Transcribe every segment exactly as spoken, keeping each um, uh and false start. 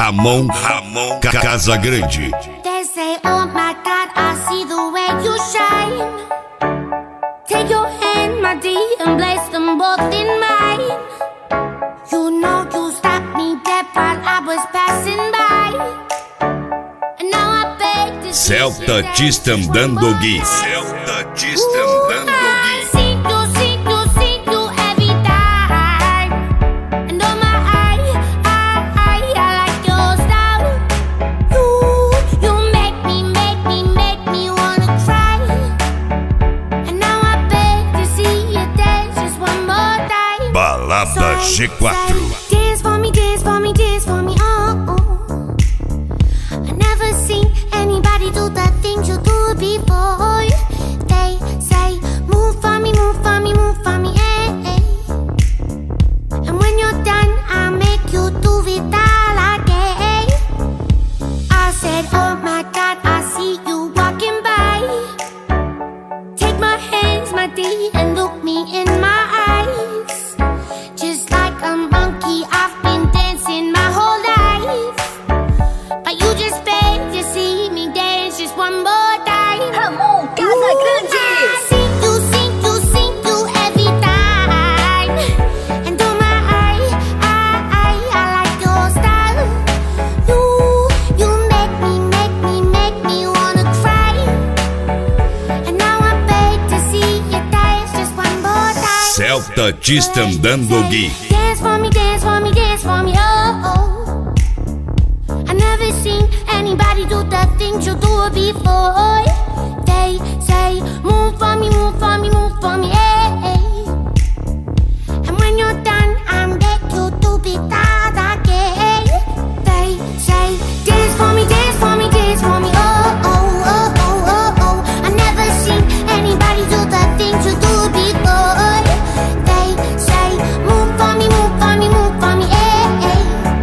Ramon, Ramon Casagrande. They say, oh my God, I see the way you shine. Take your hand, my dear, and place them both in mine. You know you stopped me dead while I was passing by. And now I beg to see Celta Tistandando Gui. Celta Tistandando Gui. See you, see you, see you every time. And oh my, I, I, I, I like your style. You, you make me, make me, make me wanna cry. And now I beg to see you dance just one more time. Balada G quatro. Dance for me, dance for me, dance for me, oh, oh. I never seen anybody do the things you do before. They say, move for me, move for me, move for me, eh, eh. And when you're done, I'll make you do it all again. I said, oh my God, I see you walking by. Take my hands, my dear, and look me in my eyes. Just like a monkey, I've been dancing my whole life. But you just beg to see me dance just one more time. Ramon Casagrande. I see you, see you, see you every time. And oh my, I, I, I, I like your style. You, you make me, make me, make me wanna cry. And now I beg to see you dance just one more time. Celta Tistandando Gui. Dance for me, dance for me, dance for me, oh, oh. I never seen anybody do the things you do before. They say, move for me, move for me, move for me, eh, eh. And when you're done, I'm back you to be that again. They say, dance for me, dance for me, dance for me, oh, oh, oh, oh, oh, oh. I never seen anybody do the things you do before. They say, move for me, move for me, move for me, eh, eh.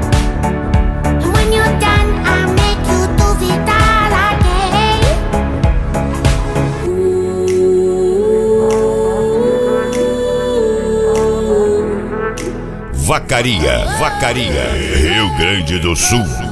And when you're done, I'll make you do it all again. Vacaria, Vacaria, Rio Grande do Sul.